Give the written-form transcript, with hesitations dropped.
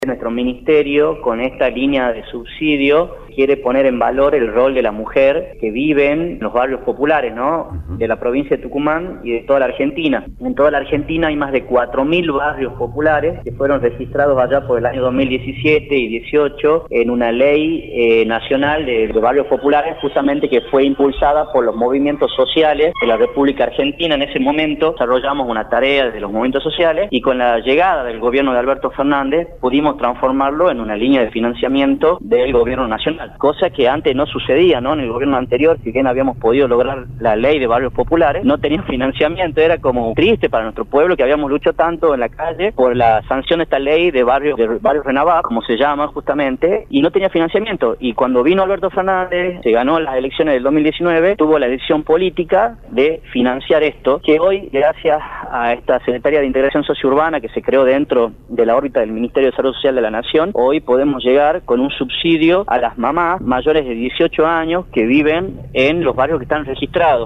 Nuestro ministerio, con esta línea de subsidio, quiere poner en valor el rol de la mujer que vive en los barrios populares, ¿no? De la provincia de Tucumán y de toda la Argentina. En toda la Argentina hay más de 4.000 barrios populares que fueron registrados allá por el año 2017 y 18 en una ley nacional de barrios populares, justamente que fue impulsada por los movimientos sociales de la República Argentina. En ese momento desarrollamos una tarea de los movimientos sociales y con la llegada del gobierno de Alberto Fernández pudimos transformarlo en una línea de financiamiento del gobierno nacional, cosa que antes no sucedía, ¿no? En el gobierno anterior, si bien habíamos podido lograr la ley de barrios populares, no tenía financiamiento. Era como triste para nuestro pueblo, que habíamos luchado tanto en la calle por la sanción de esta ley de barrios renovados, como se llama justamente, y no tenía financiamiento. Y cuando vino Alberto Fernández, se ganó las elecciones del 2019, tuvo la decisión política de financiar esto, que hoy, gracias a esta Secretaría de Integración Sociourbana que se creó dentro de la órbita del Ministerio de Salud Social de la Nación, hoy podemos llegar con un subsidio a las mamás mayores de 18 años que viven en los barrios que están registrados.